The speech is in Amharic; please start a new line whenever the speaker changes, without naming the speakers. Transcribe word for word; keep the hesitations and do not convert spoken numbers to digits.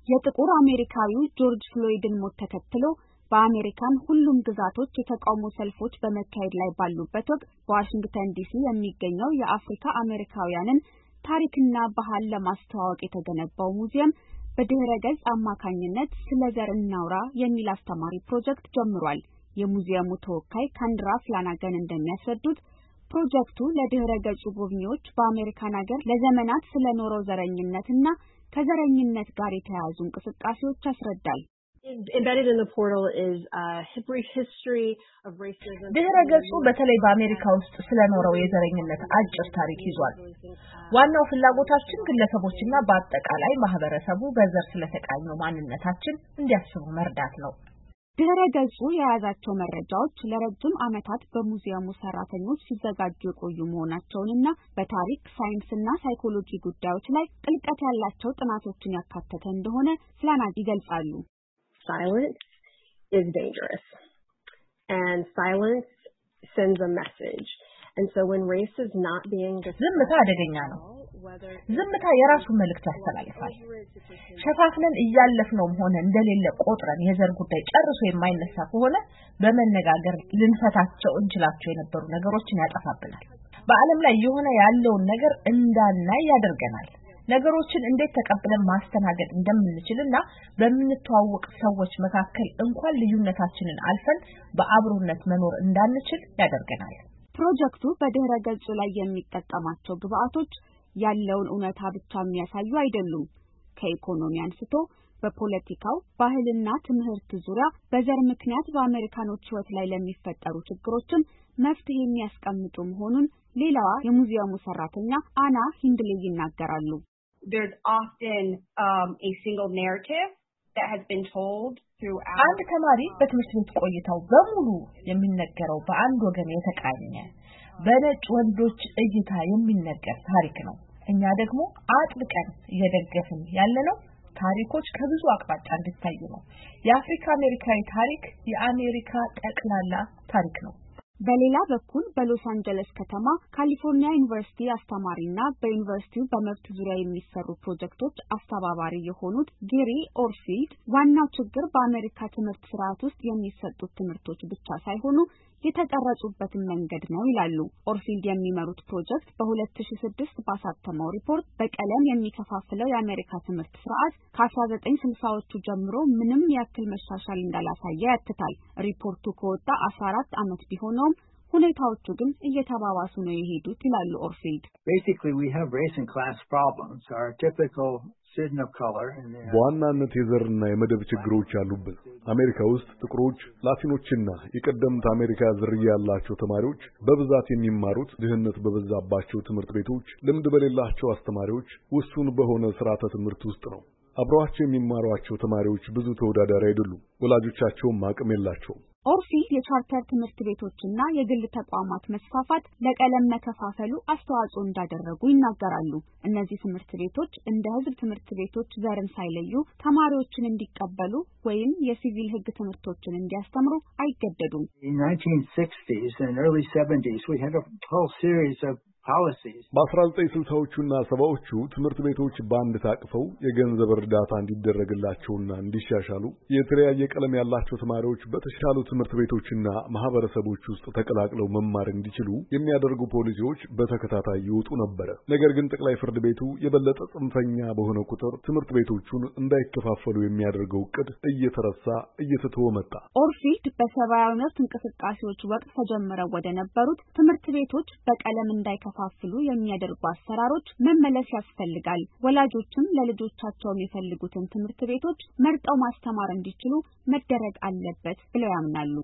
የጥቁር አሜሪካዊው ጆርጅ ፍሎይድን ሞት ተከትሎ በአሜሪካን ሁሉም ግዛቶች የተቃውሞ ሰልፎች በመካሄድ ላይ ባሉበት ወቅት በዋሽንግተን ዲሲ የሚገኘው የአፍሪካ አሜሪካውያንን ታሪክና ባህል ለማስተዋወቅ የተገነባው ሙዚየም በድህረ ገጽ አማካኝነት ስለ ዘር እናውራ የሚል አስተማሪ ፕሮጀክት ጀምሯል። የሙዚየሙ ተወካይ ካንድራ ፍላናገን እንደሚያስረዱት ፕሮጀክቱ ለድህረ ገጹ ጎብኚዎች በአሜሪካን ሀገር ለዘመናት ስለኖረው ዘረኝነትና ከዘረኝነት ጋር የተያያዙ እንቅስቃሴዎች ያስረዳል።
Embedded in the portal is a history of racism.
ድህረ ገጹ በተለይ በአሜሪካ ውስጥ ስለኖረው የዘረኝነት አጭር ታሪክ ይዟል። ዋናው ፍላጎታችን ግለሰቦችና በአጠቃላይ ማህበረሰቡ በዘር ስለተቃኘው ማንነታችን እንዲያስቡ መርዳት ነው።
ድህረ ገጹ የያዛቸው መረጃዎች ለረጅም ዓመታት በሙዚየሙ ሰራተኞች ሲዘጋጁ የቆዩ መሆናቸውንና በታሪክ ሳይንስና ሳይኮሎጂ ጉዳዮች ላይ ጥልቀት ያላቸው ጥናቶችን ያካተተ እንደሆነ ፍላናግ ይገልጻሉ።
Silence is dangerous, and silence sends a message. And so when race is not being discussed,
ዝምታ አደገኛ ነው። ዝምታ የራሱ መልእክት ያስተላልፋል። ሸፋፍነን እያለፍነው ሆነ እንደሌለ ቆጥረን የዘር ጉዳይ ጨርሶ የማይነሳ ከሆነ በመነጋገር ልንፈታቸው እንችላቸው የነበሩ ነገሮችን ያጠፋብናል። በዓለም ላይ የሆነ ያለውን ነገር እንዳናይ ያደርገናል። ነገሮችን እንዴት ተቀብለን ማስተናገድ እንደምንችልና በምንተዋወቅ ሰዎች መካከል እንኳን ልዩነታችንን አልፈን በአብሮነት መኖር እንዳንችል ያደርገናል።
ፕሮጀክቱ በድህረ ገጹ ላይ የሚጠቀማቸው ግብአቶች ያለውን እውነታ ብቻ የሚያሳዩ አይደሉም። ከኢኮኖሚ አንስቶ በፖለቲካው፣ ባህልና ትምህርት ዙሪያ በዘር ምክንያት በአሜሪካኖች ሕይወት ላይ ለሚፈጠሩ ችግሮችን መፍትሄ የሚያስቀምጡ መሆኑን ሌላዋ የሙዚየሙ ሰራተኛ አና ሂንድሌይ ይናገራሉ።
There's often um, a single narrative that has been told throughout.
አንድ ተማሪ በትምህርት ቤት ቆይታው በሙሉ የሚነገረው በአንድ ወገን የተቃኘ በነጭ ወንዶች እይታ የሚነገር ታሪክ ነው። እኛ ደግሞ አጥብቀን እየደገፍን ያለነው ታሪኮች ከብዙ አቅጣጫ እንዲታዩ ነው። የአፍሪካ አሜሪካዊ ታሪክ የአሜሪካ ጠቅላላ ታሪክ ነው።
በሌላ በኩል በሎስ አንጀለስ ከተማ ካሊፎርኒያ ዩኒቨርሲቲ አስተማሪና በዩኒቨርሲቲው በመብት ዙሪያ የሚሰሩ ፕሮጀክቶች አስተባባሪ የሆኑት ጌሪ ኦርፊልድ ዋናው ችግር በአሜሪካ ትምህርት ስርዓት ውስጥ የሚሰጡት ትምህርቶች ብቻ ሳይሆኑ የተቀረጹበትን መንገድ ነው ይላሉ። ኦርፊልድ የሚመሩት ፕሮጀክት በ2006 ባሳተመው ሪፖርት በቀለም የሚከፋፍለው የአሜሪካ ትምህርት ስርዓት ከ1960ዎቹ ጀምሮ ምንም ያክል መሻሻል እንዳላሳየ ያትታል። ሪፖርቱ ከወጣ አስራ አራት ዓመት ቢሆነውም ሁኔታዎቹ ግን እየተባባሱ ነው የሄዱት ይላሉ ኦርፊልድ።
Basically we have race and class problems. Our typical citizen of color and
በዋናነት የዘርና የመደብ ችግሮች አሉብን። አሜሪካ ውስጥ ጥቁሮች፣ ላቲኖችና የቀደምት አሜሪካ ዝርያ ያላቸው ተማሪዎች በብዛት የሚማሩት ድህነት በበዛባቸው ትምህርት ቤቶች፣ ልምድ በሌላቸው አስተማሪዎች፣ ውሱን በሆነ ስርዓተ ትምህርት ውስጥ ነው። አብረዋቸው የሚማሯቸው ተማሪዎች ብዙ ተወዳዳሪ አይደሉም። ወላጆቻቸውም አቅም የላቸውም።
ኦርፊልድ የቻርተር ትምህርት ቤቶችና የግል ተቋማት መስፋፋት ለቀለም መከፋፈሉ አስተዋጽኦ እንዳደረጉ ይናገራሉ። እነዚህ ትምህርት ቤቶች እንደ ህዝብ ትምህርት ቤቶች ዘርን ሳይለዩ ተማሪዎችን እንዲቀበሉ ወይም የሲቪል ህግ ትምህርቶችን እንዲያስተምሩ አይገደዱም።
In nineteen sixties and early seventies we had a whole series of policies.
በአስራ ዘጠኝ ስልሳዎቹና ሰባዎቹ ትምህርት ቤቶች በአንድ ታቅፈው የገንዘብ እርዳታ እንዲደረግላቸውና እንዲሻሻሉ የተለያየ ቀለም ያላቸው ተማሪዎች በተሻሉ ትምህርት ቤቶችና ማህበረሰቦች ውስጥ ተቀላቅለው መማር እንዲችሉ የሚያደርጉ ፖሊሲዎች በተከታታይ ይወጡ ነበር። ነገር ግን ጠቅላይ ፍርድ ቤቱ የበለጠ ጽንፈኛ በሆነ ቁጥር ትምህርት ቤቶቹን እንዳይከፋፈሉ የሚያደርገው ዕቅድ እየተረሳ እየተተወ መጣ።
ኦርፊልድ በሰብአዊ መብት እንቅስቃሴዎች ወቅት ተጀምረው ወደ ነበሩት ትምህርት ቤቶች በቀለም እንዳይከፋፈሉ የሚያደርጉ አሰራሮች መመለስ ያስፈልጋል። ወላጆችም ለልጆቻቸው የሚፈልጉትን ትምህርት ቤቶች መርጠው ማስተማር እንዲችሉ መደረግ አለበት ብለው ያምናሉ።